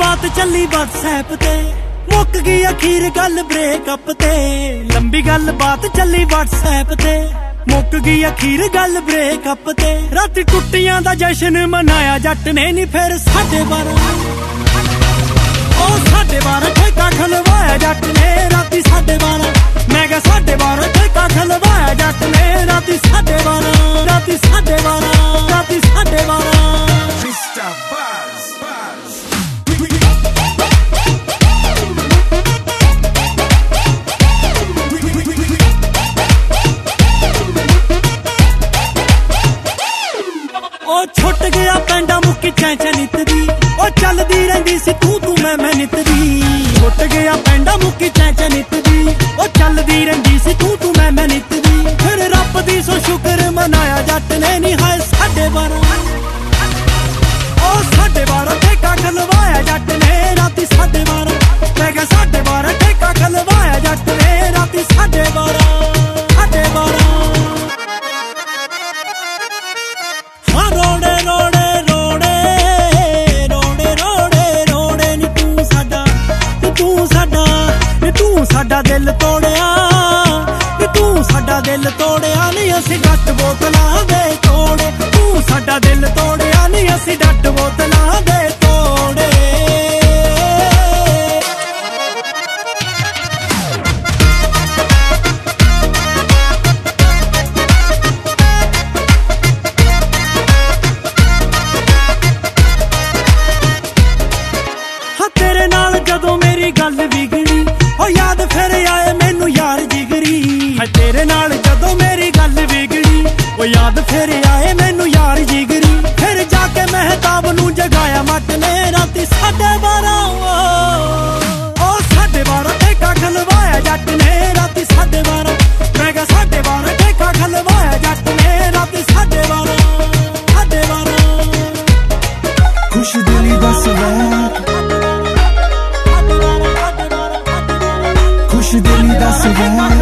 बात चली WhatsApp ते मुक गई अखीर गल ब्रेकअप ते। लंबी गल बात चली WhatsApp ते मुक गई अखीर गल ब्रेकअप ते। राती टुट्टियां दा जश्न मनाया जट ने नी फिर 12:30 12:30 ठेका खलवाया जट ने राती 12:30। मैं क्या 12:30 ठेका खलवाया जट ने राती 12:30 राती 12:30 राती 12:30। ओ छुट गया पैंडा मुक्की चैंचा नित दी ओ चलदी रहिंदी सी तू मैं नित दी। छुट गया पैंडा मुक्की चैंचा नित दी ओ चलदी रहिंदी सी तू मैं नित दी। फिर रब दी सो शुक्र मनाया जट ने नी हाय 12:30 ओ 12:30 ठेका खलवाया जट ने राती 12:30। मैं क्या 12:30 ठेका खलवाया जट ने राती 12:30 12:30। रोड़े रोड़े रोड़े रोड़े रोड़े रोड़े नी तू साडा नी तू साडा दिल तोड़िया नी तू साडा दिल तोड़िया नी असी डट बोतलां दे तोड़े। तू साडा दिल तोड़िया नी असी डट बोतलां दे तोड़े। तेरे नाल जदों मेरी गल बिगड़ी ओ याद फिर आए मैनू यार जिगरी। तेरे नाल जदों मेरी गल बिगड़ी ओ याद फिर आए मैनू यार जिगरी। फिर जाके महताब नू जगाया मट ने राती 12:30 ओ 12:30 ठेका खलवाया जट ने राती 12:30। मैं क्या 12:30 ठेका खलवाया जट ने राती 12:30 12:30। खुश दिली दस खुश दिली दस